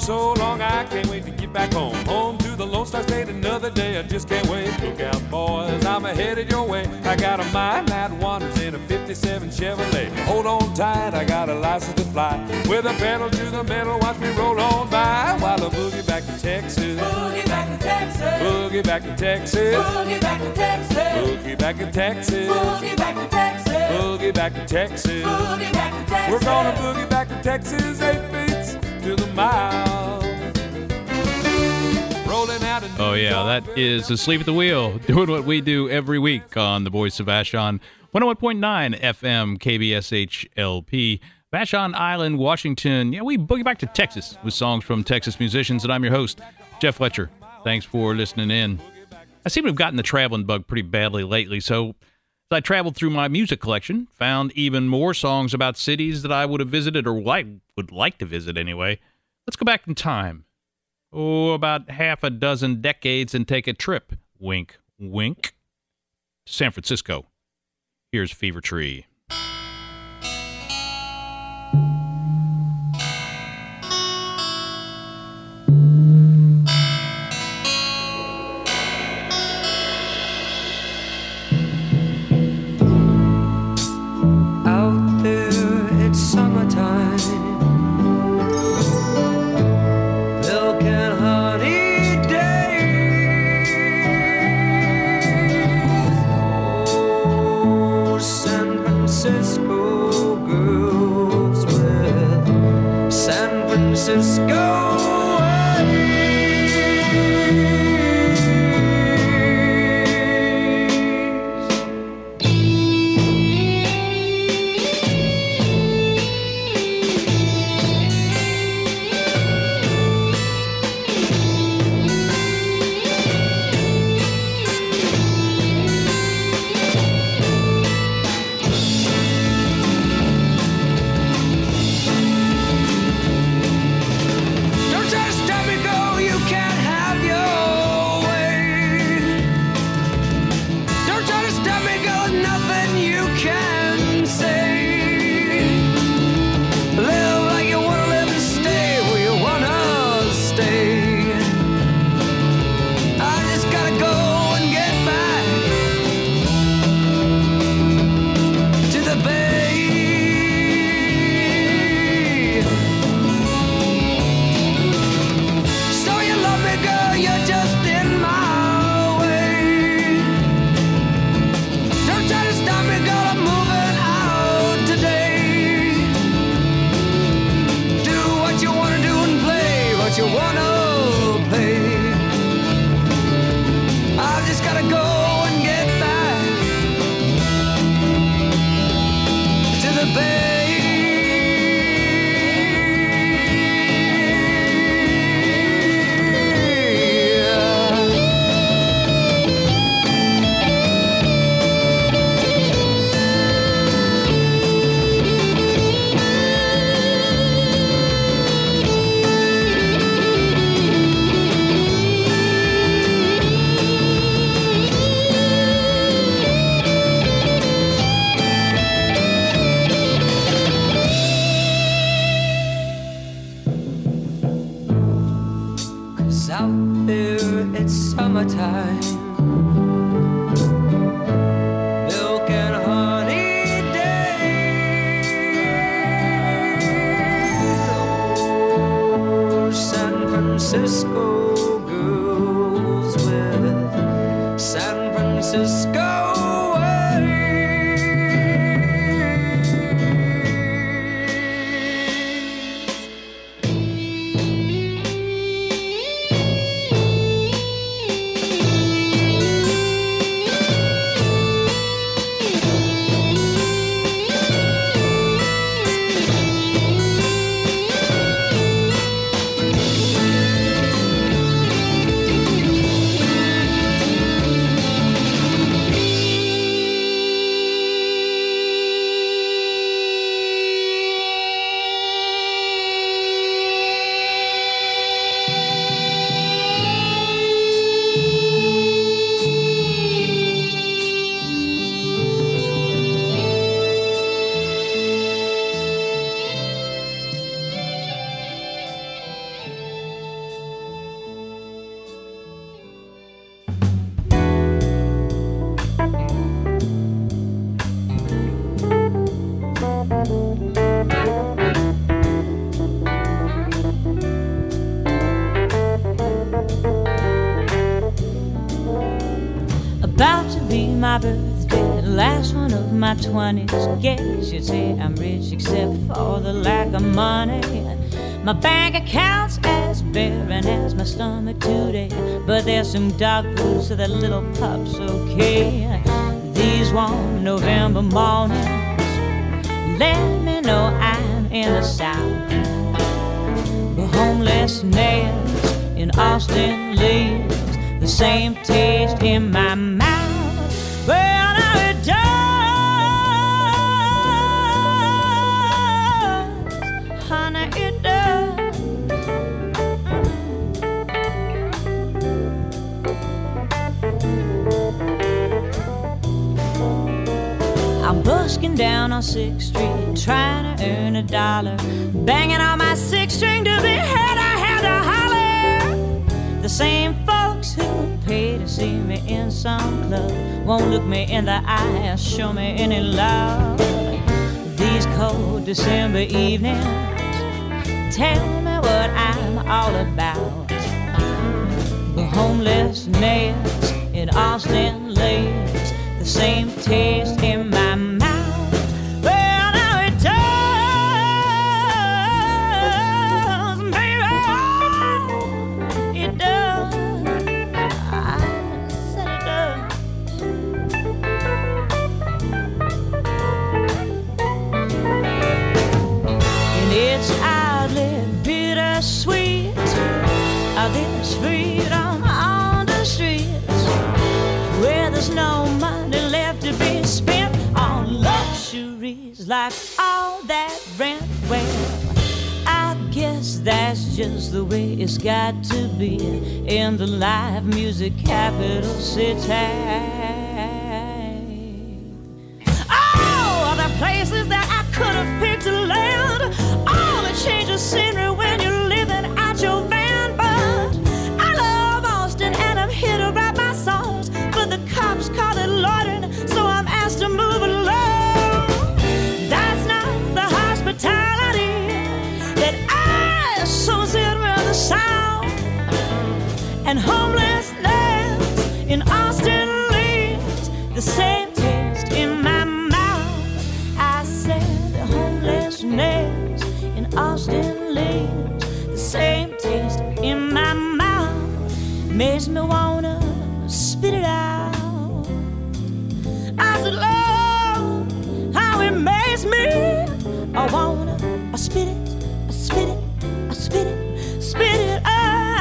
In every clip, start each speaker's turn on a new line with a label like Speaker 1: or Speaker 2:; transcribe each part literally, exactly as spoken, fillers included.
Speaker 1: so long, I can't wait to get back home. Home to the Lone Star State, another day, I just can't wait. Look out, boys, I'm headed your way. I got a mind that wanders in a fifty-seven Chevrolet. Hold on tight, I got a license to fly. With a pedal to the metal, watch me roll on by. While I boogie back to Texas.
Speaker 2: Boogie back to Texas.
Speaker 1: Boogie back to Texas.
Speaker 2: Boogie back to Texas.
Speaker 1: Boogie back to Texas.
Speaker 2: Boogie back to Texas.
Speaker 1: Boogie back to Texas.
Speaker 2: Boogie back to Texas.
Speaker 1: We're gonna boogie back to Texas, eight beats to the mile. Rolling out a
Speaker 3: Oh, yeah, that is Asleep at the Wheel, doing what we do every week on the Voice of Vashon, one oh one point nine F M, K B S H L P, Vashon Island, Washington. Yeah, we boogie back to Texas with songs from Texas musicians, and I'm your host, Jeff Fletcher. Thanks for listening in. I seem to have gotten the traveling bug pretty badly lately, so as I traveled through my music collection, found even more songs about cities that I would have visited, or like, would like to visit anyway. Let's go back in time. Oh, about half a dozen decades and take a trip, wink, wink, to San Francisco. Here's Fever Tree.
Speaker 4: Out there, it's summertime. Milk and honey days. Oh, San Francisco girls with San Francisco summertime. Milk and honey days. Oh, San Francisco girls with San Francisco
Speaker 5: my birthday, last one of my twenties. Guess you'd say I'm rich except for the lack of money. My bank account's as barren as my stomach today, but there's some dog food so that little pup's okay. These warm November mornings let me know I'm in the South. The homelessness in Austin leaves the same taste in my mouth. Well, now it does, honey, it does. I'm busking down on sixth Street, trying to earn a dollar, banging on my six string to be heard. I had to holler. The same folks who pay to see me in some club won't look me in the eye or show me any love. These cold December evenings tell me what I'm all about. The homelessness in Austin leaves the same taste in my mouth. Well, now it does, baby, it does. I said it does. And it's oddly bittersweet, uh, this freedom on the streets, where there's no money left to be spent on luxuries like all that rent. Well, I guess that's just the way it's got to be in the live music capital city. Oh, the places that I could have picked to land, all the change of scenery when you're living out your van. But I love Austin and I'm here to write my songs, but the cops call it loitering, so I'm asked to move along. That's not the hospitality that I associate with the South. And homelessness in Austin leaves the same taste in my mouth. I said the homelessness in Austin leaves the same taste in my mouth. Makes me wanna spit it out. I said, Lord, how it makes me, I wanna, I spit it, I spit it, I spit it, spit it out.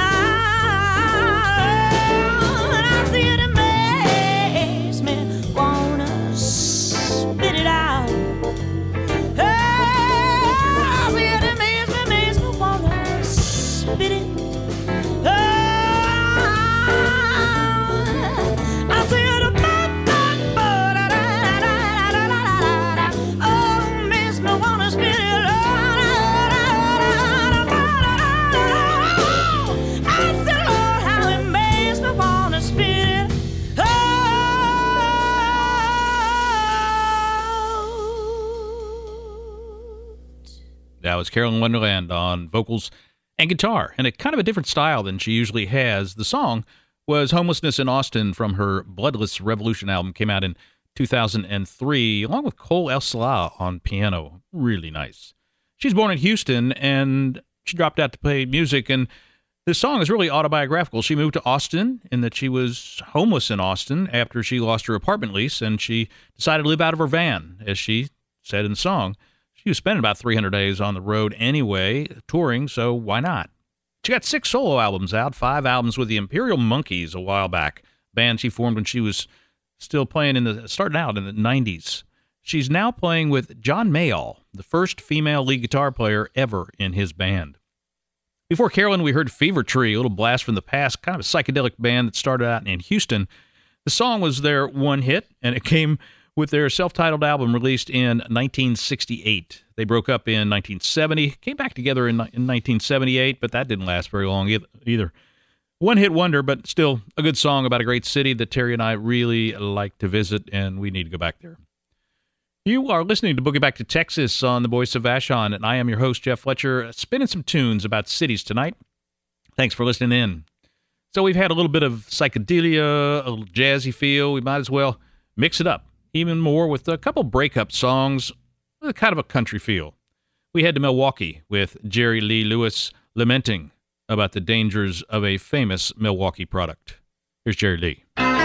Speaker 5: And I see it, it makes me wanna spit it out. I see it, it makes me, makes me wanna spit it. I see it,
Speaker 3: That was Carolyn Wonderland on vocals and guitar, and a kind of a different style than she usually has. The song was Homelessness in Austin from her Bloodless Revolution album, came out in two thousand three, along with Cole El Salah on piano. Really nice. She's born in Houston, and she dropped out to play music, and this song is really autobiographical. She moved to Austin in that she was homeless in Austin after she lost her apartment lease, and she decided to live out of her van, as she said in the song. She was spending about three hundred days on the road anyway, touring, so why not? She got six solo albums out, five albums with the Imperial Monkeys a while back, band she formed when she was still playing in the, starting out in the nineties. She's now playing with John Mayall, the first female lead guitar player ever in his band. Before Carolyn, we heard Fever Tree, a little blast from the past, kind of a psychedelic band that started out in Houston. The song was their one hit, and it came with their self-titled album released in nineteen sixty-eight. They broke up in nineteen seventy, came back together in, in nineteen seventy-eight, but that didn't last very long either. One-hit wonder, but still a good song about a great city that Terry and I really like to visit, and we need to go back there. You are listening to Boogie Back to Texas on the Voice of Vashon, and I am your host, Jeff Fletcher, spinning some tunes about cities tonight. Thanks for listening in. So we've had a little bit of psychedelia, a little jazzy feel. We might as well mix it up even more with a couple breakup songs with a kind of a country feel. We head to Milwaukee with Jerry Lee Lewis lamenting about the dangers of a famous Milwaukee product. Here's Jerry Lee.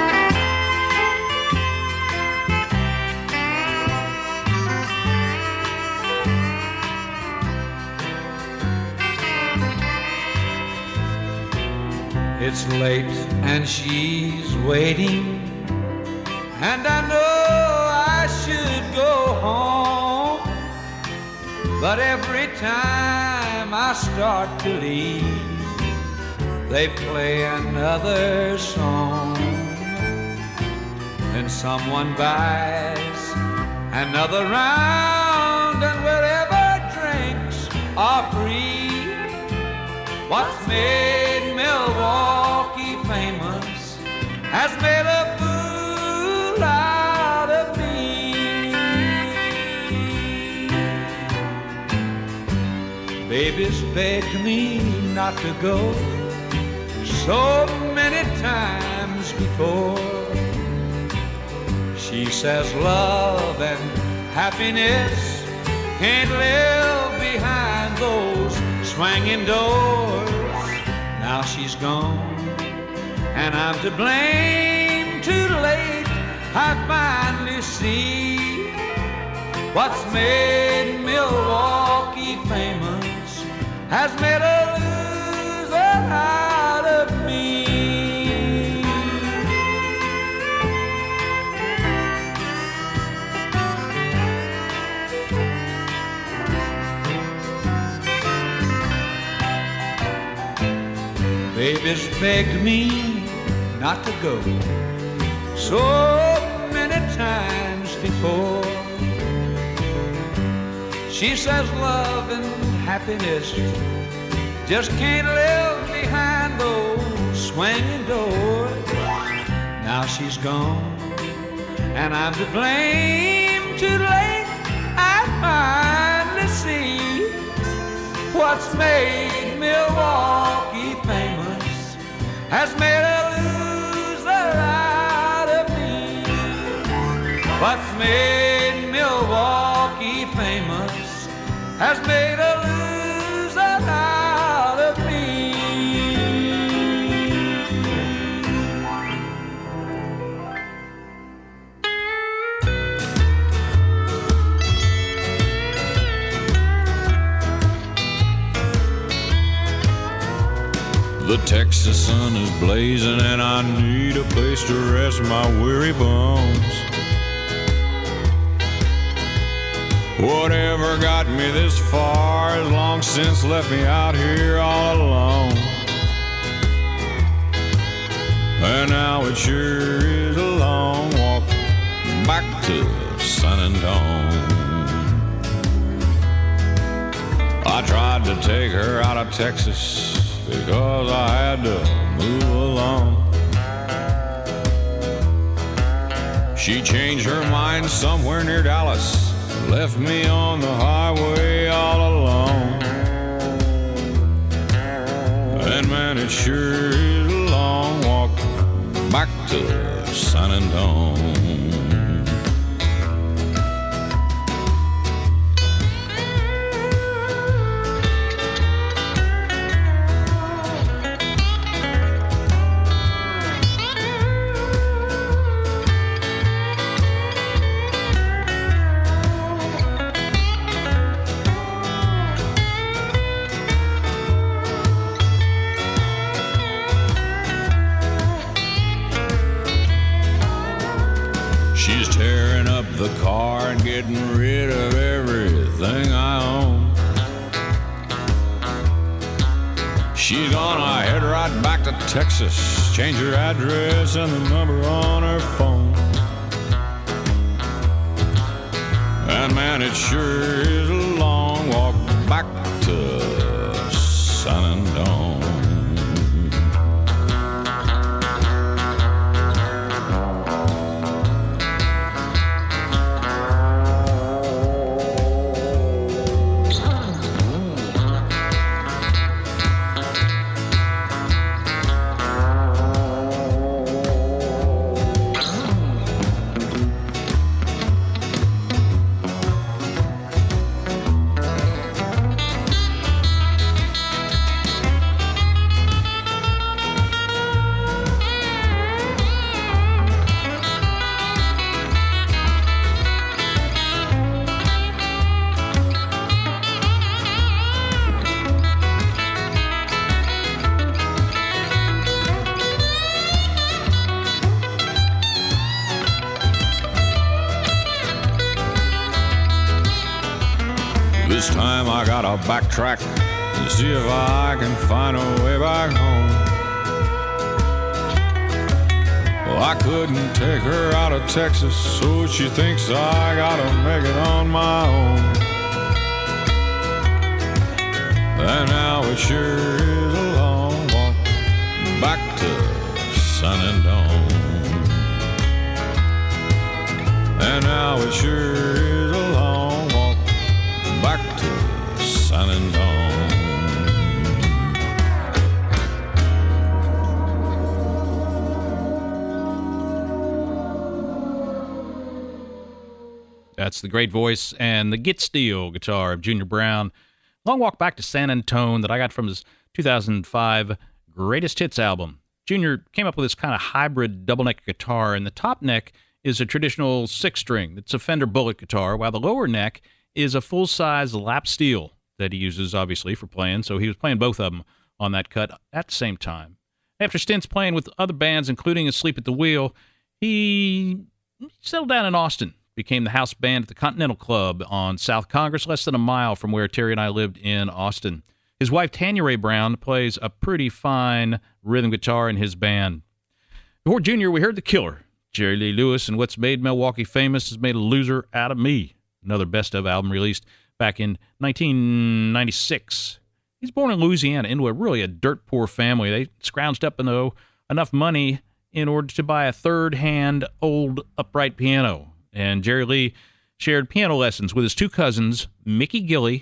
Speaker 6: It's late and she's waiting, and I know I should go home, but every time I start to leave, they play another song. Then someone buys another round, and wherever drinks are free, what's made Milwaukee famous has made a fool out of me. Baby's begged me not to go so many times before. She says love and happiness can't live behind those swinging doors. Now she's gone, and I'm to blame. Too late, I finally see what's made Milwaukee famous has made a loser out of me. Baby's begged me not to go so many times before. She says love and happiness just can't live behind those swinging doors. Now she's gone, and I'm to blame. Too late, I finally see what's made Milwaukee famous has made a loser out of me. What's made Milwaukee famous has made a loser out of me.
Speaker 7: The Texas sun is blazing and I need a place to rest my weary bones. Whatever got me this far has long since left me out here all alone. And now it sure is a long walk back to San Antonio. I tried to take her out of Texas because I had to move along. She changed her mind somewhere near Dallas, left me on the highway all alone. And man, it sure is a long walk back to San Antonio. She's tearing up the car and getting rid of everything I own. She's gonna head right back to Texas, change her address and the number on her phone. And man, it sure is a long walk back to San Antonio. This time I gotta backtrack to see if I can find a way back home. Well, I couldn't take her out of Texas, so she thinks I gotta make it on my own. And now it sure is a long walk back to San Antone. And now it sure is a long walk back to San Antone.
Speaker 3: That's the great voice and the Get Steel guitar of Junior Brown. Long Walk Back to San Antone that I got from his two thousand five Greatest Hits album. Junior came up with this kind of hybrid double neck guitar, and the top neck is a traditional six string. It's a Fender Bullet guitar, while the lower neck is a full-size lap steel that he uses, obviously, for playing. So he was playing both of them on that cut at the same time. After stints playing with other bands, including Asleep at the Wheel, he settled down in Austin, became the house band at the Continental Club on South Congress, less than a mile from where Terry and I lived in Austin. His wife, Tanya Ray Brown, plays a pretty fine rhythm guitar in his band. Before Junior, we heard The Killer. Jerry Lee Lewis and What's Made Milwaukee Famous Has Made a Loser Out of Me, another best-of album released back in nineteen ninety-six. He's born in Louisiana into a really a dirt-poor family. They scrounged up though enough money in order to buy a third-hand old upright piano. And Jerry Lee shared piano lessons with his two cousins, Mickey Gilley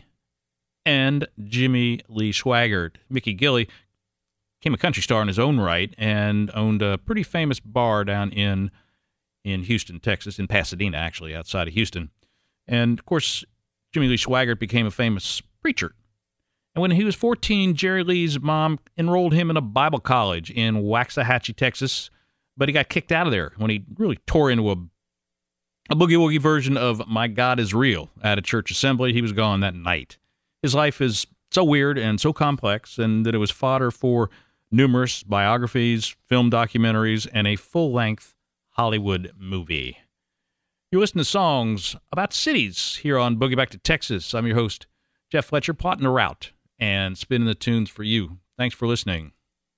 Speaker 3: and Jimmy Lee Swaggart. Mickey Gilley became a country star in his own right and owned a pretty famous bar down in in Houston, Texas, in Pasadena, actually, outside of Houston. And, of course, Jimmy Lee Swaggart became a famous preacher. And when he was fourteen, Jerry Lee's mom enrolled him in a Bible college in Waxahachie, Texas, but he got kicked out of there when he really tore into a, a boogie-woogie version of My God is Real at a church assembly. He was gone that night. His life is so weird and so complex, and that it was fodder for numerous biographies, film documentaries, and a full-length Hollywood movie. You listen to songs about cities here on Boogie Back to Texas. I'm your host, Jeff Fletcher, plotting the route and spinning the tunes for you. Thanks for listening.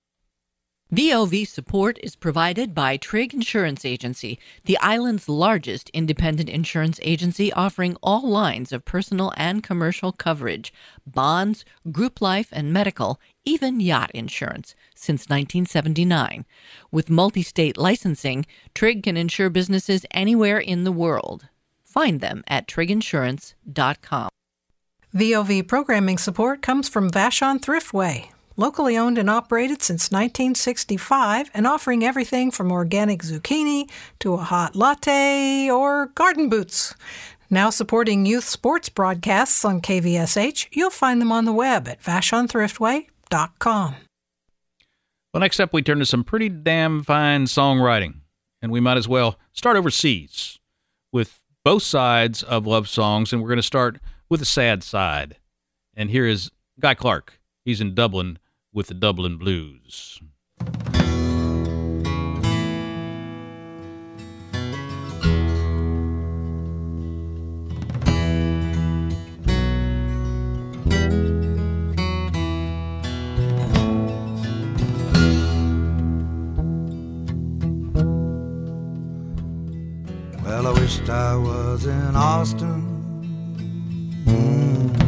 Speaker 8: V O V support is provided by Trigg Insurance Agency, the island's largest independent insurance agency offering all lines of personal and commercial coverage, bonds, group life and medical, even yacht insurance, since nineteen seventy-nine. With multi-state licensing, Trigg can insure businesses anywhere in the world. Find them at trigg insurance dot com.
Speaker 9: V O V programming support comes from Vashon Thriftway. Locally owned and operated since nineteen sixty-five and offering everything from organic zucchini to a hot latte or garden boots. Now supporting youth sports broadcasts on K V S H, you'll find them on the web at vashon thriftway dot com.
Speaker 3: Well, next up, we turn to some pretty damn fine songwriting, and we might as well start overseas with both sides of love songs, and we're going to start with the sad side. And here is Guy Clark. He's in Dublin with the Dublin Blues.
Speaker 10: Well, I wished I was in Austin, mm.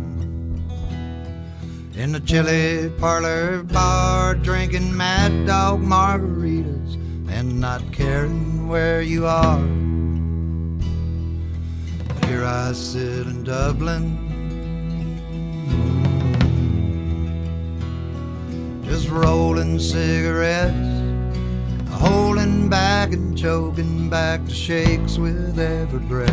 Speaker 10: in the chili parlor bar, drinking Mad Dog margaritas and not caring where you are. But here I sit in Dublin, mm. just rolling cigarettes, holding back and choking back the shakes with every breath.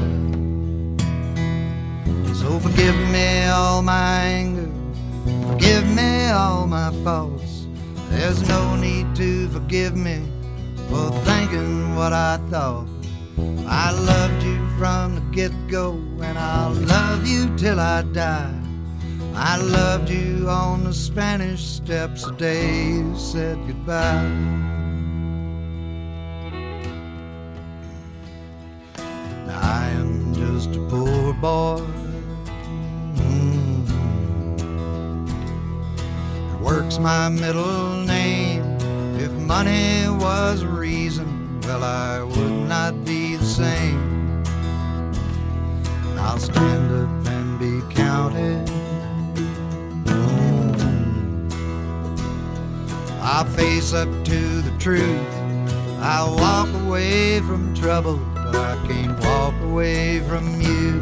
Speaker 10: So forgive me all my anger, forgive me all my faults. There's no need to forgive me for thinking what I thought. I loved you from the get-go, and I'll love you till I die. I loved you on the Spanish Steps the day you said goodbye. I am just a poor boy, mm, That's my middle name. If money was a reason, well, I would not be the same. I'll stand up and be counted. I'll face up to the truth. I'll walk away from trouble, but I can't walk away from you.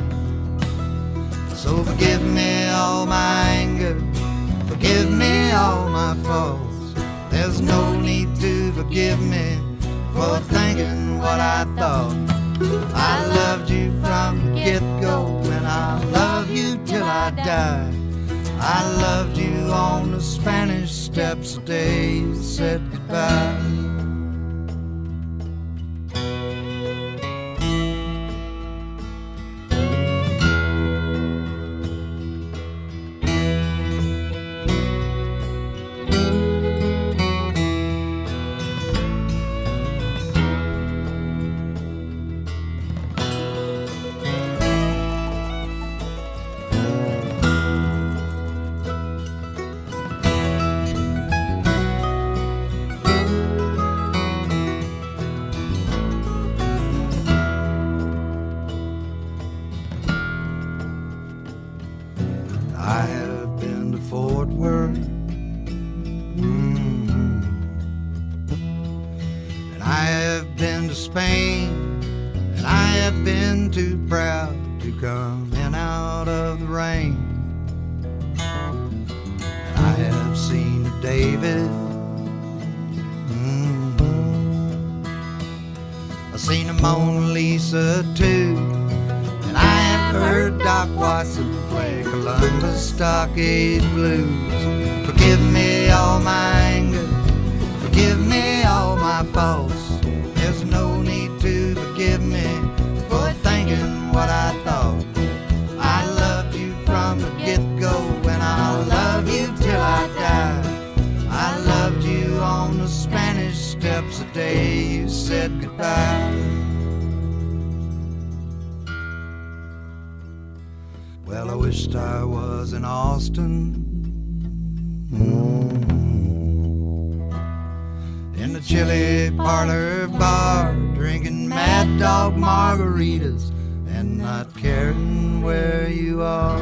Speaker 10: So forgive me all my anger, forgive me all my faults. There's no need to forgive me for thinking what I thought. I loved you from the get-go, and I'll love you till I die. I loved you on the Spanish Steps the day you said goodbye. Stockade Blues. Forgive me all my anger, forgive me all my faults. There's no need to forgive me for thinking what I thought. I loved you from the get-go, and I'll love you till I die. I loved you on the Spanish Steps the day you said goodbye. Well, I wished I was in Austin, mm-hmm. in the chili parlor bar, drinking Mad Dog margaritas and not caring where you are.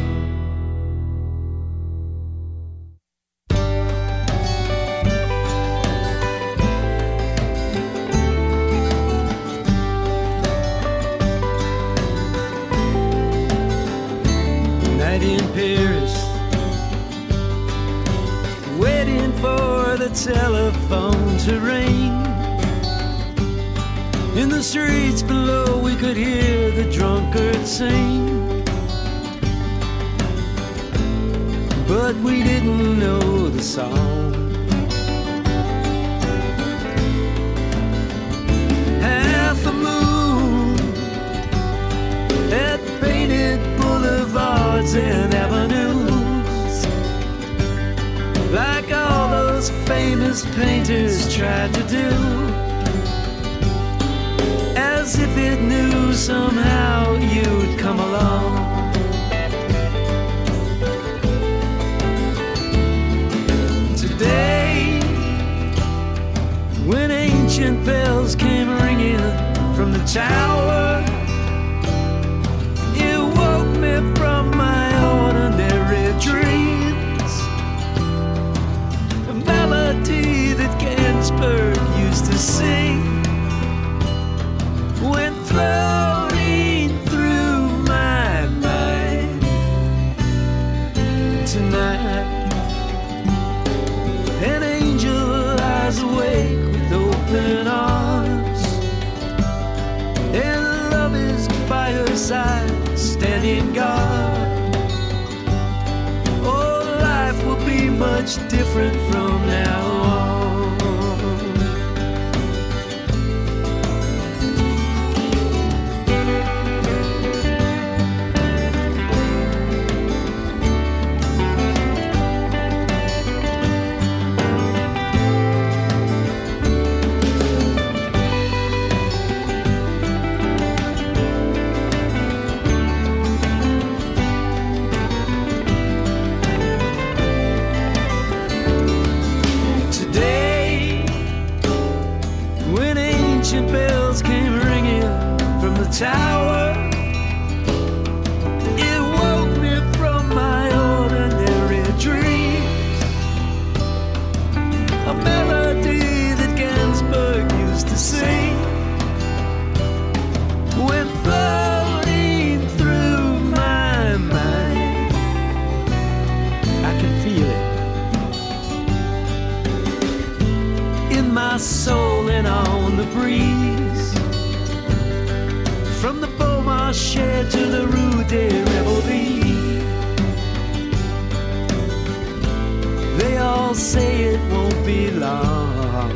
Speaker 4: In Paris, waiting for the telephone to ring. In the streets below we could hear the drunkard sing, but we didn't know the song. Half the moon had painted boulevards and avenues, like all those famous painters tried to do, as if it knew somehow you'd come along. Today, when ancient bells came ringing from the tower, from my ordinary dreams, a melody that Ginsberg used to sing went floating through my mind tonight. An angel lies awake with open arms, and love is by her side, standing guard. Oh, life will be much different from now on. the tower. It woke me from my ordinary dreams. A melody that Ginsberg used to sing went floating through my mind. I can feel it in my soul and on the breeze. From the Beaumarchais to the Rue de Rivoli, they all say it won't be long.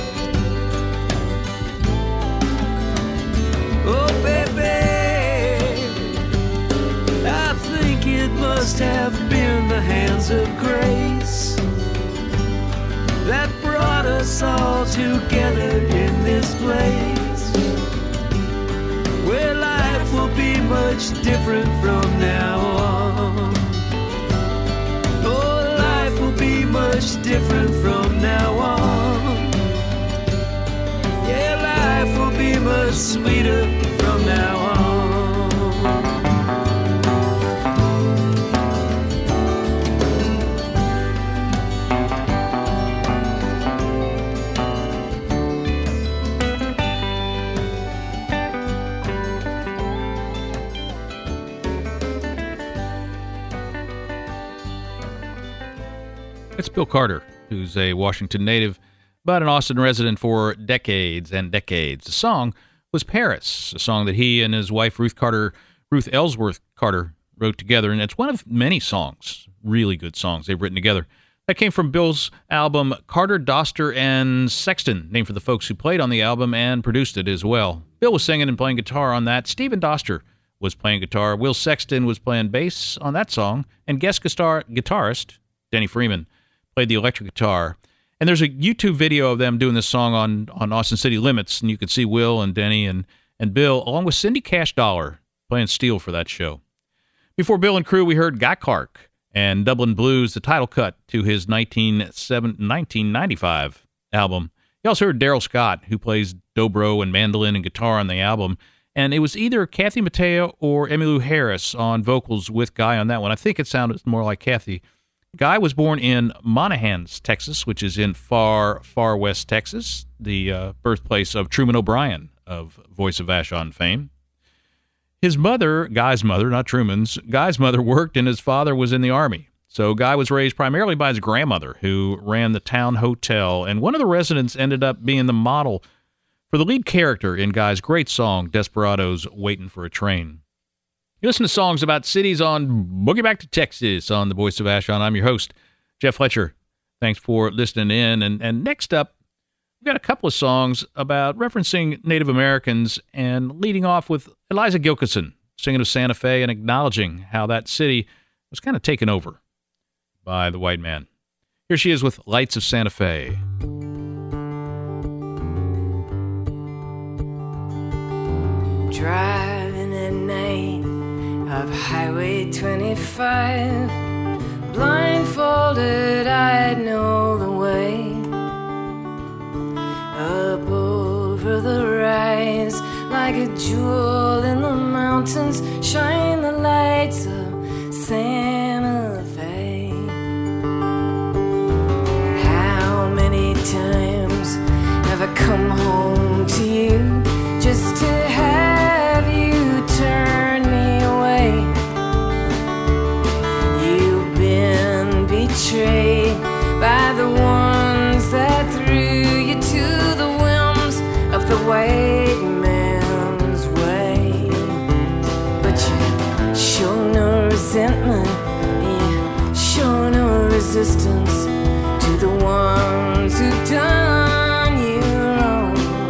Speaker 4: Oh baby, I think it must have been the hands of grace that brought us all together in this place, where life will be much different from now on. Oh, life will be much different from now on. Yeah, life will be much sweeter from now on.
Speaker 3: It's Bill Carter, who's a Washington native, but an Austin resident for decades and decades. The song was Paris, a song that he and his wife Ruth Carter, Ruth Ellsworth Carter, wrote together, and it's one of many songs, really good songs they've written together. That came from Bill's album Carter, Doster, and Sexton, named for the folks who played on the album and produced it as well. Bill was singing and playing guitar on that. Stephen Doster was playing guitar. Will Sexton was playing bass on that song, and guest guitar guitarist Denny Freeman played the electric guitar. And there's a YouTube video of them doing this song on, on Austin City Limits, and you can see Will and Denny and, and Bill, along with Cindy Cash Dollar, playing steel for that show. Before Bill and crew, we heard Guy Clark and Dublin Blues, the title cut to his nineteen ninety-five album. You also heard Daryl Scott, who plays dobro and mandolin and guitar on the album, and it was either Kathy Mattea or Emmylou Harris on vocals with Guy on that one. I think it sounded more like Kathy. Guy was born in Monahans, Texas, which is in far, far west Texas, the uh, birthplace of Truman O'Brien of Voice of Vashon fame. His mother, Guy's mother, not Truman's, Guy's mother worked and his father was in the Army. So Guy was raised primarily by his grandmother, who ran the town hotel, and one of the residents ended up being the model for the lead character in Guy's great song, Desperado's Waiting for a Train. You listen to songs about cities on Boogie Back to Texas on the Voice of Vashon. I'm your host, Jeff Fletcher. Thanks for listening in. And, and next up, we've got a couple of songs about referencing Native Americans, and leading off with Eliza Gilkyson singing of Santa Fe and acknowledging how that city was kind of taken over by the white man. Here she is with Lights of Santa Fe.
Speaker 11: Driving at night of Highway twenty-five, blindfolded I'd know the way. Up over the rise, like a jewel in the mountains, shine the lights of Santa Fe. How many times have I come home to you just to have you turn me away? You've been betrayed by the ones that threw you to the whims of the white man's way. But you show no resentment, you show no resistance to the ones who've done you wrong.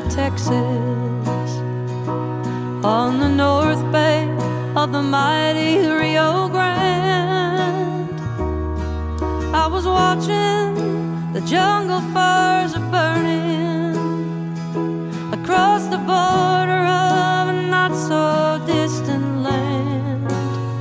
Speaker 11: Texas, on the north bank of the mighty Rio Grande. I was watching the jungle fires are burning across the border of a not so distant land,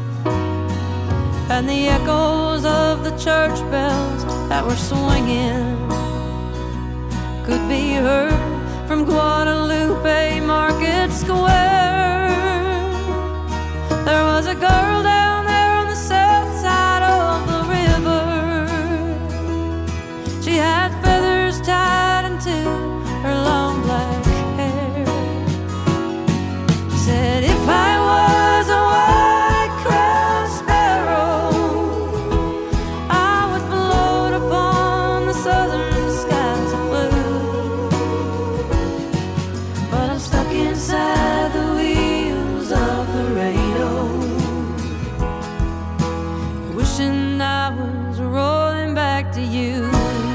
Speaker 11: and the echoes of the church bells that were swinging could be heard from Guadalupe Market Square. There was a girl down there on the south side of the river. She had feathers tied into her long black hair. She said, if I was a white-crowned sparrow, I would float upon the southern skies of blue. But I'm stuck inside the wheels of Laredo, wishing I was rolling back to you.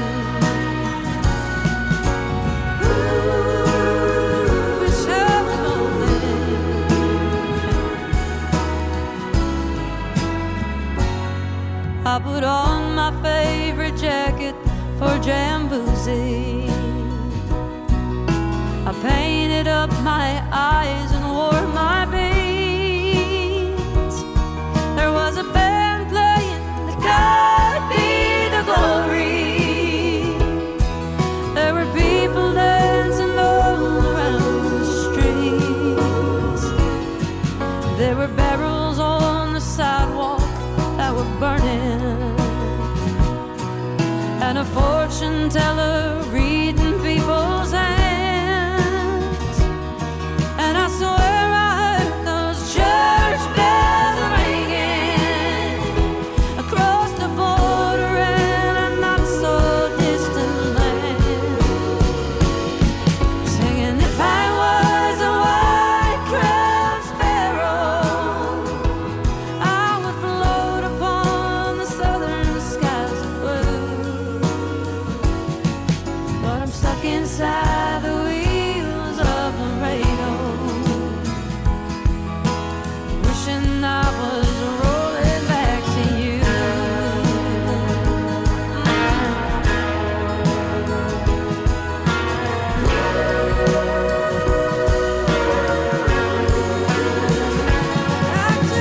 Speaker 11: Wish I was rolling. I put on my favorite jacket for Jamboozy. I painted up my eyes and wore my beads. There was a band playing the God Be the Glory. There were people dancing all around the streets. There were barrels on the sidewalk that were burning, and a fortune teller reading people's hands. And I swear I heard those church bells ringing across the border in a not so distant land, singing, if I was a white-crowned sparrow, I would float upon the southern skies of blue. But I'm stuck inside the wheels of Laredo, wishing I was rolling back to you. Back to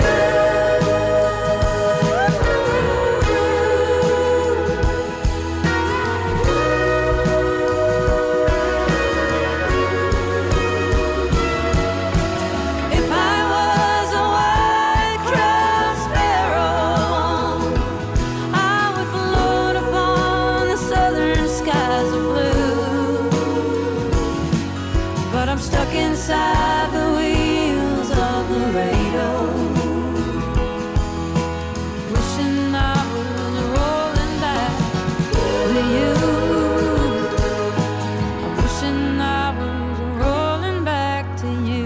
Speaker 11: If I was a white-crowned sparrow, I would float upon the southern skies of blue. But I'm stuck inside the wheels of Laredo, wishing I was rolling back to you. Wishing I was rolling back to you.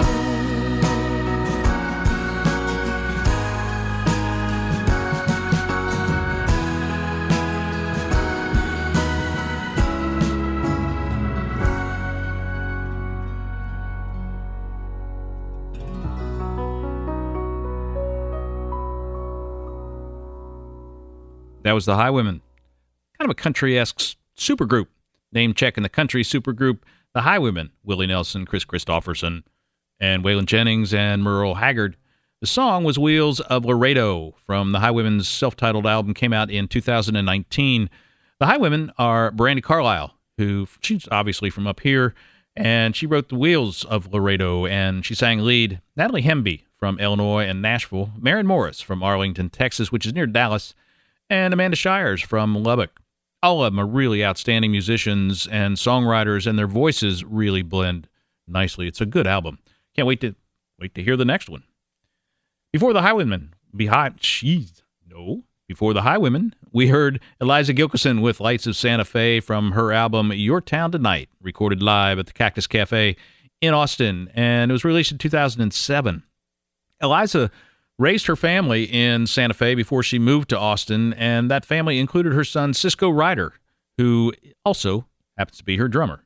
Speaker 3: That was the Highwomen, kind of a country-esque supergroup. Name check in the country supergroup, the Highwomen, Willie Nelson, Chris Christopherson, and Waylon Jennings and Merle Haggard. The song was Wheels of Laredo from the Highwomen's self-titled album, came out in two thousand nineteen. The Highwomen are Brandy Carlisle, who she's obviously from up here, and she wrote the Wheels of Laredo, and she sang lead. Natalie Hemby from Illinois and Nashville, Maren Morris from Arlington, Texas, which is near Dallas, and Amanda Shires from Lubbock. All of them are really outstanding musicians and songwriters, and their voices really blend nicely. It's a good album. Can't wait to wait to hear the next one. Before the Highwomen, behind, jeez, no. Before the Highwomen, we heard Eliza Gilkyson with Lights of Santa Fe from her album Your Town Tonight, recorded live at the Cactus Cafe in Austin, and it was released in two thousand seven. Eliza raised her family in Santa Fe before she moved to Austin, and that family included her son Cisco Ryder, who also happens to be her drummer.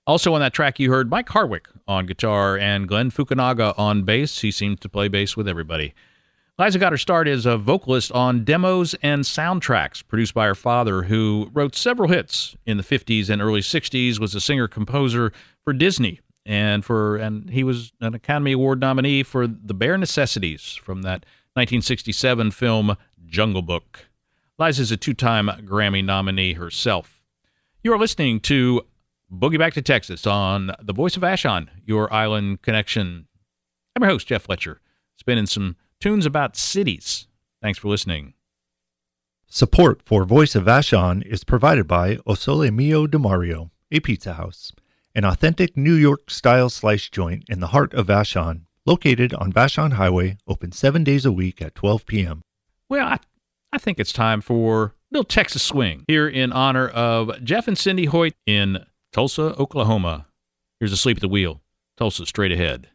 Speaker 3: Also on that track, you heard Mike Hardwick on guitar and Glenn Fukunaga on bass. He seems to play bass with everybody. Liza got her start as a vocalist on demos and soundtracks produced by her father, who wrote several hits in the fifties and early sixties, was a singer-composer for Disney, and for and he was an Academy Award nominee for The Bare Necessities from that nineteen sixty-seven film Jungle Book. Liza's a two-time Grammy nominee herself. You are listening to Boogie Back to Texas on the Voice of Vashon, your island connection. I'm your host, Jeff Fletcher, spinning some tunes about cities. Thanks for listening.
Speaker 12: Support for Voice of Vashon is provided by Osole Mio de Mario, a pizza house, an authentic New York-style slice joint in the heart of Vashon, located on Vashon Highway, open seven days a week at twelve p.m.
Speaker 3: Well, I, I think it's time for a little Texas swing here in honor of Jeff and Cindy Hoyt in Tulsa, Oklahoma. Here's Asleep at the Wheel. Tulsa straight ahead.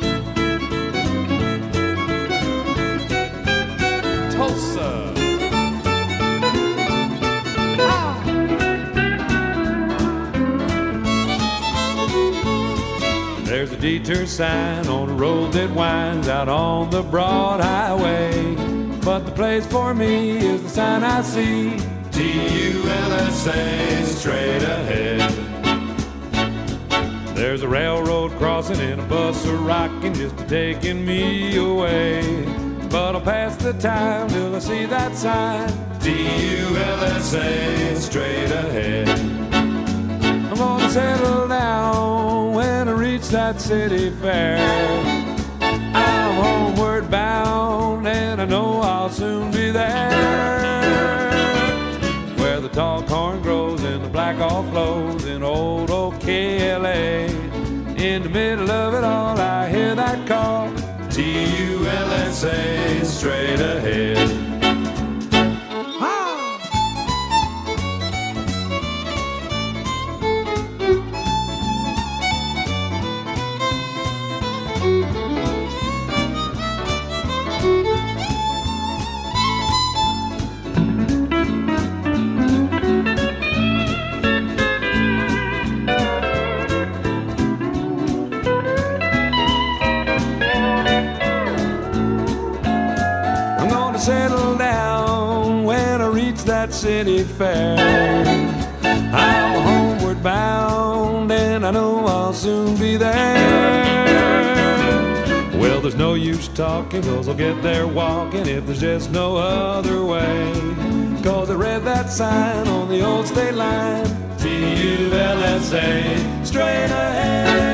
Speaker 1: Tulsa. There's a detour sign on a road that winds out on the broad highway, but the place for me is the sign I see, T U L S A, straight ahead. There's a railroad crossing and a bus a-rocking just a taking me away, but I'll pass the time till I see that sign, T U L S A, straight ahead. I'm gonna settle down when I reach that city fair. I'm homeward bound and I know I'll soon be there, where the tall corn grows and the black all flows in old old K L A. In the middle of it all I hear that call, T U L S A, straight ahead. Settle down when I reach that city fair. I'm homeward bound and I know I'll soon be there. Well, there's no use talking, cause I'll get there walking if there's just no other way. Cause I read that sign on the old state line, T U L S A, straight ahead.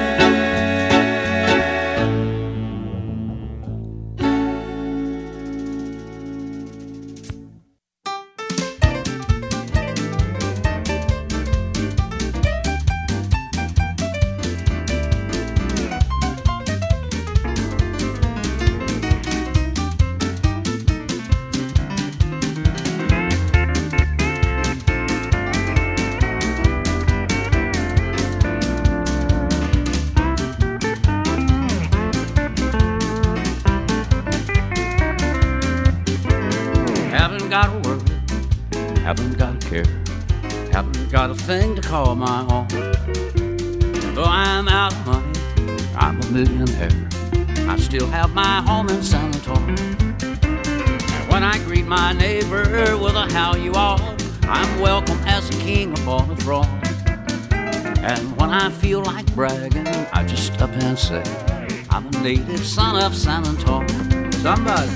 Speaker 13: Got a thing to call my own. Though I'm out of money, I'm a millionaire, I still have my home in San Antonio. And when I greet my neighbor with a how you are, I'm welcome as a king upon a throne. And when I feel like bragging, I just stop and say, I'm a native son of San Antonio. Somebody.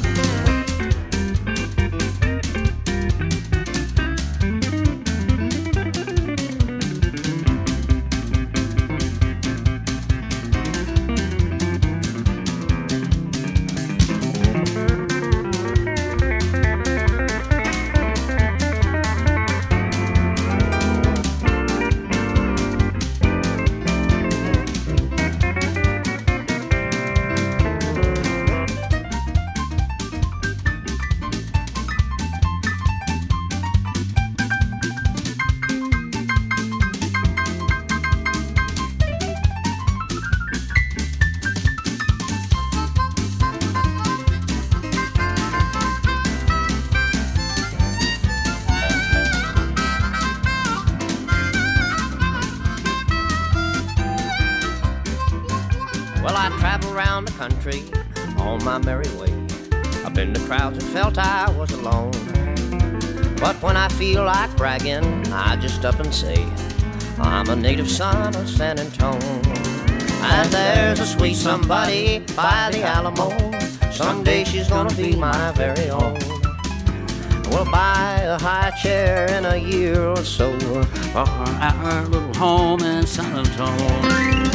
Speaker 14: Well, I travel around the country on my merry way. I've been to crowds and felt I was alone. But when I feel like bragging, I just up and say, I'm a native son of San Antone. And there's a sweet somebody by the Alamo. Someday she's gonna be my very own. We'll buy a high chair in a year or so
Speaker 13: for our little home in San Antone.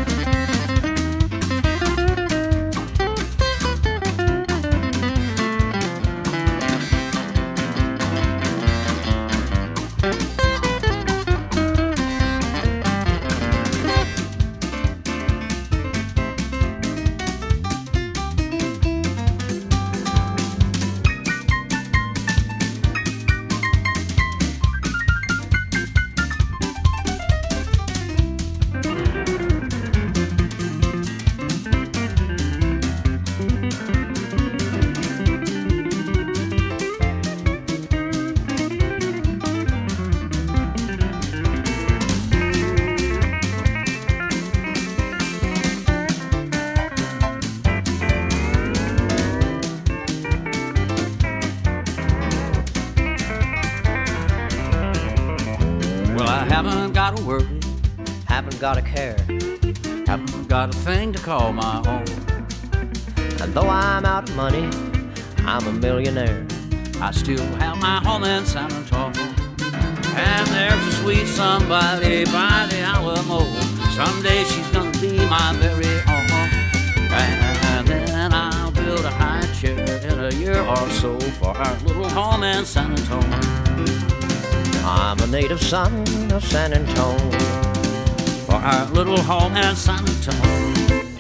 Speaker 14: Got a care,
Speaker 13: haven't got a thing to call my own.
Speaker 14: And though I'm out of money, I'm a millionaire.
Speaker 13: I still have my home in San Antone. And there's a sweet somebody by the Alamo. Someday she's gonna be my very own. And then I'll build a high chair in a year or so for our little home in San Antone.
Speaker 14: I'm a native son of San Antone.
Speaker 13: For our little home in San Antone.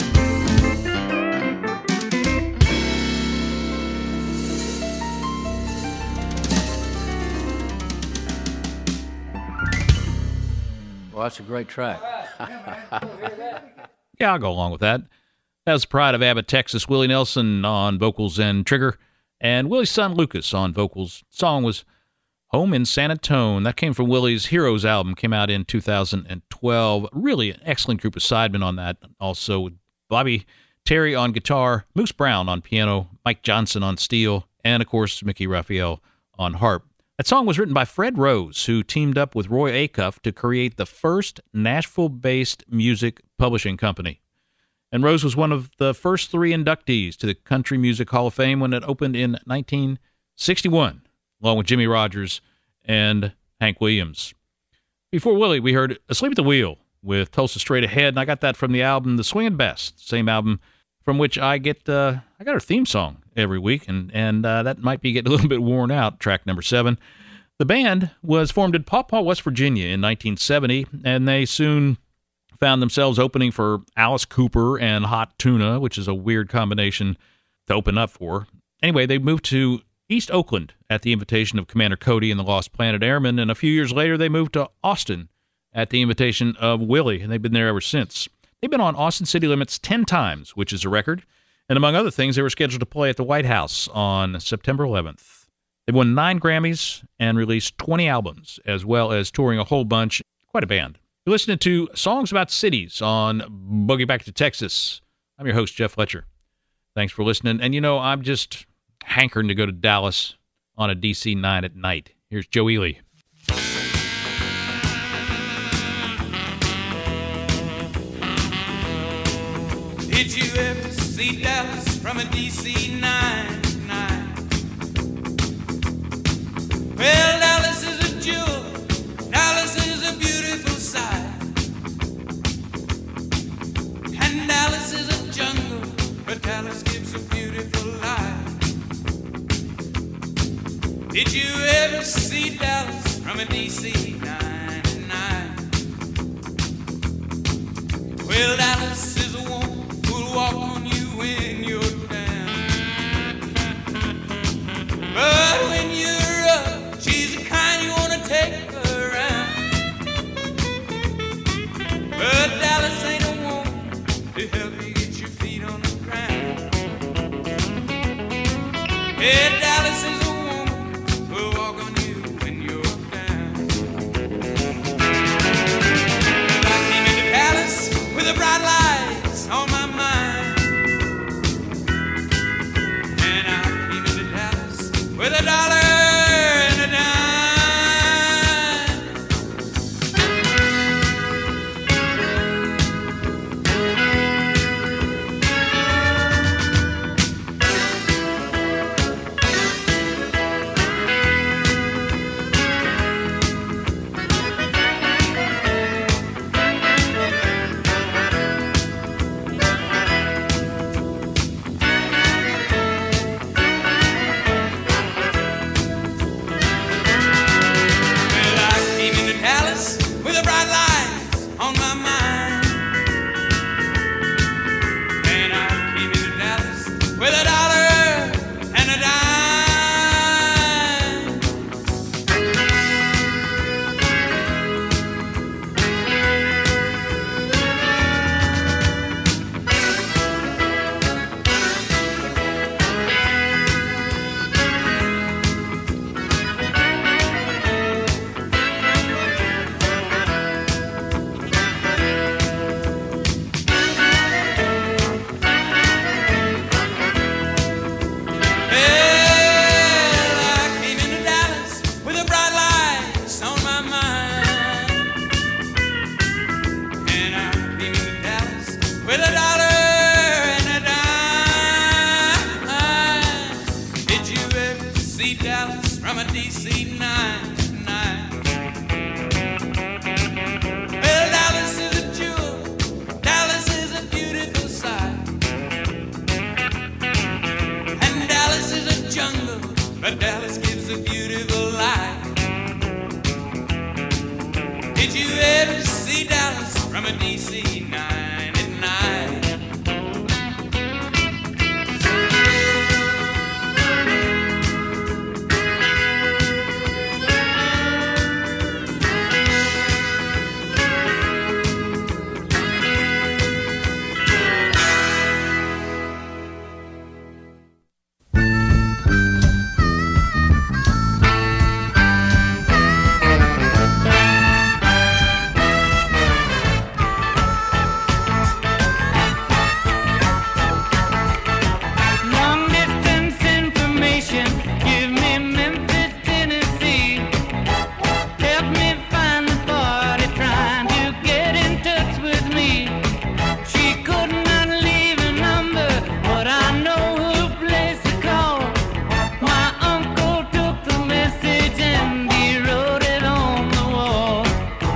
Speaker 15: Well, that's a great track.
Speaker 3: Yeah, I'll go along with that. That was the Pride of Abbott, Texas. Willie Nelson on vocals and Trigger, and Willie's son Lucas on vocals. The song was Home in San Antone. That came from Willie's Heroes album, came out in two thousand twelve. Really an excellent group of sidemen on that. Also with Bobby Terry on guitar, Moose Brown on piano, Mike Johnson on steel, and of course Mickey Raphael on harp. That song was written by Fred Rose, who teamed up with Roy Acuff to create the first Nashville-based music publishing company. And Rose was one of the first three inductees to the Country Music Hall of Fame when it opened in nineteen sixty-one. Along with Jimmy Rogers and Hank Williams. Before Willie, we heard Asleep at the Wheel with Tulsa Straight Ahead, and I got that from the album The Swingin' Best, same album from which I get uh, I got our theme song every week, and, and uh, that might be getting a little bit worn out, track number seven. The band was formed in Paw Paw, West Virginia in nineteen seventy, and they soon found themselves opening for Alice Cooper and Hot Tuna, which is a weird combination to open up for. Anyway, they moved to East Oakland at the invitation of Commander Cody and the Lost Planet Airmen, and a few years later they moved to Austin at the invitation of Willie, and they've been there ever since. They've been on Austin City Limits ten times, which is a record, and among other things, they were scheduled to play at the White House on September eleventh. They've won nine Grammys and released twenty albums, as well as touring a whole bunch. Quite a band. You're listening to Songs About Cities on Boogie Back to Texas. I'm your host, Jeff Fletcher. Thanks for listening, and you know, I'm just hankering to go to Dallas on a D C nine at night. Here's Joe Ely.
Speaker 16: Did you ever see Dallas from a D C nine nine? Well, Dallas is a jewel, Dallas is a beautiful sight, and Dallas is a jungle, but Dallas gives a beautiful life. Did you ever see Dallas from a D C nine nine? Well, Dallas is a woman who'll walk on you when you're down, but when you're up, she's the kind you want to take her around. But Dallas ain't a woman to help you get your feet on the ground. Yeah, Dallas is a with the bright lights on my mind. a D C ninety-nine. Long distance information, give me Memphis, Tennessee. Help me find the party trying to get in touch with me. She could not leave a number, but I know who place to call. My uncle took the message and he wrote it on the wall.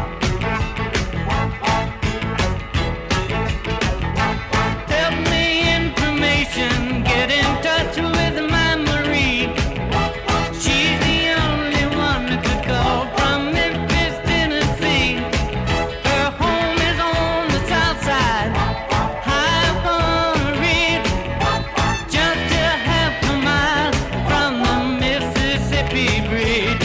Speaker 16: Help me information, get in touch with my Marie. She's the only one that could call from Memphis, Tennessee. Her home is on the south side, high up on a ridge, just a half a mile from the Mississippi Bridge.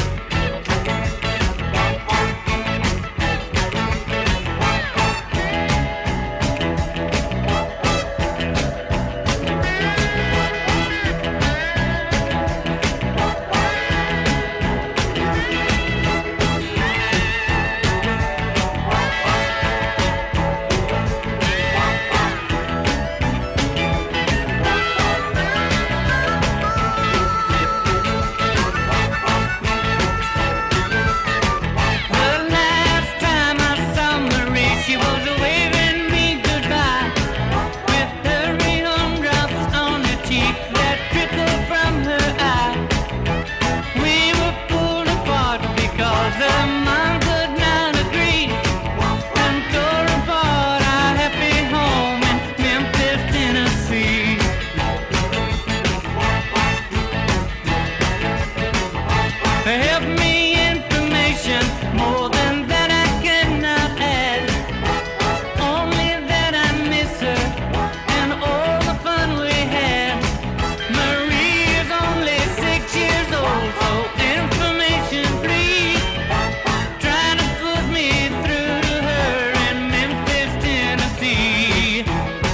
Speaker 16: The last time I saw Marie, she was waving me goodbye, with her raindrops on her cheek that trickled from her eye. We were pulled apart because the mom could not agree, and tore apart our happy home in Memphis, Tennessee. Help me information, more than that I cannot add. Only that I miss her and all the fun we had. Marie is only six years old, so information please. Try to put me through to her in Memphis, Tennessee.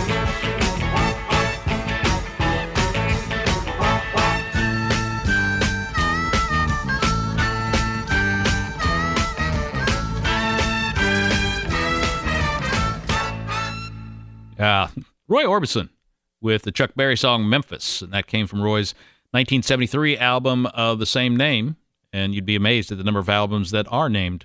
Speaker 3: Uh, Roy Orbison with the Chuck Berry song Memphis, and that came from Roy's nineteen seventy-three album of the same name, and you'd be amazed at the number of albums that are named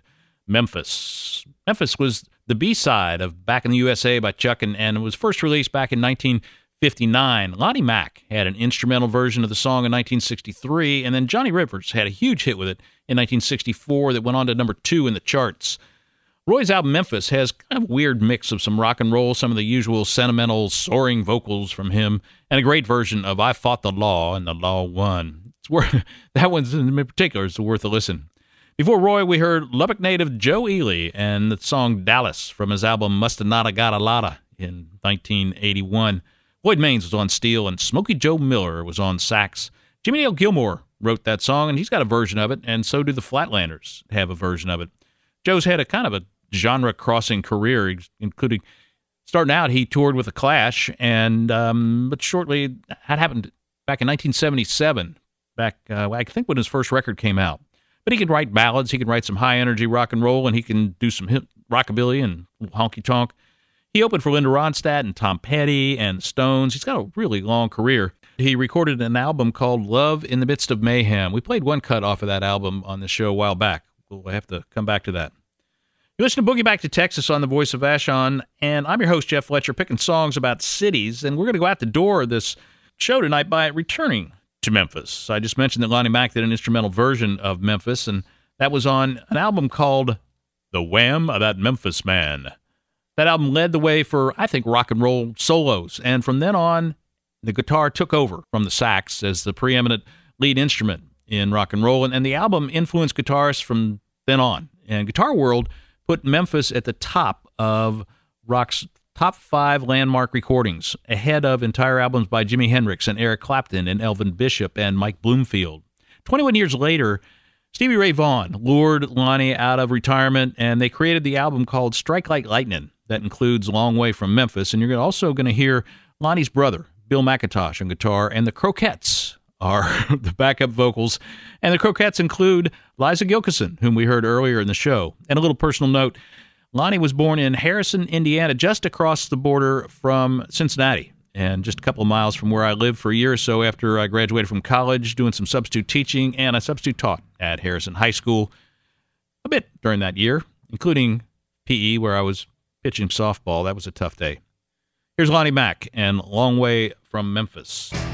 Speaker 3: Memphis. Memphis was the B-side of Back in the U S A by Chuck, and, and it was first released back in nineteen fifty-nine. Lonnie Mack had an instrumental version of the song in nineteen sixty-three, and then Johnny Rivers had a huge hit with it in nineteen sixty-four that went on to number two in the charts. Roy's album Memphis has kind of a weird mix of some rock and roll, some of the usual sentimental, soaring vocals from him, and a great version of I Fought the Law and the Law Won. It's worth, that one in particular is worth a listen. Before Roy, we heard Lubbock native Joe Ely and the song Dallas from his album Musta Nada Got a Lotta in nineteen eighty-one. Lloyd Maines was on steel, and Smokey Joe Miller was on sax. Jimmy Dale Gilmore wrote that song, and he's got a version of it, and so do the Flatlanders have a version of it. Joe's had a kind of a genre-crossing career, including starting out, he toured with The Clash, and um, but shortly, that happened back in nineteen seventy-seven, back, uh, I think when his first record came out. But he could write ballads, he could write some high-energy rock and roll, and he can do some hip rockabilly and honky-tonk. He opened for Linda Ronstadt and Tom Petty and the Stones. He's got a really long career. He recorded an album called Love in the Midst of Mayhem. We played one cut off of that album on the show a while back. We'll have to come back to that. You listen to Boogie Back to Texas on the Voice of Vashon, and I'm your host, Jeff Fletcher, picking songs about cities, and we're going to go out the door of this show tonight by returning to Memphis. I just mentioned that Lonnie Mack did an instrumental version of Memphis, and that was on an album called The Wham of That Memphis Man. That album led the way for, I think, rock and roll solos, and from then on, the guitar took over from the sax as the preeminent lead instrument in rock and roll, and, and the album influenced guitarists from then on. And Guitar World put Memphis at the top of rock's top five landmark recordings, ahead of entire albums by Jimi Hendrix and Eric Clapton and Elvin Bishop and Mike Bloomfield. twenty-one years later, Stevie Ray Vaughan lured Lonnie out of retirement, and they created the album called Strike Like Lightning that includes Long Way from Memphis. And you're also going to hear Lonnie's brother, Bill McIntosh, on guitar, and the Croquettes are the backup vocals. And the Croquettes include Liza Gilkyson, whom we heard earlier in the show. And a little personal note, Lonnie was born in Harrison, Indiana, just across the border from Cincinnati, and just a couple of miles from where I lived for a year or so after I graduated from college, doing some substitute teaching, and I substitute taught at Harrison High School a bit during that year, including P E, where I was pitching softball. That was a tough day. Here's Lonnie Mack and Long Way from Memphis.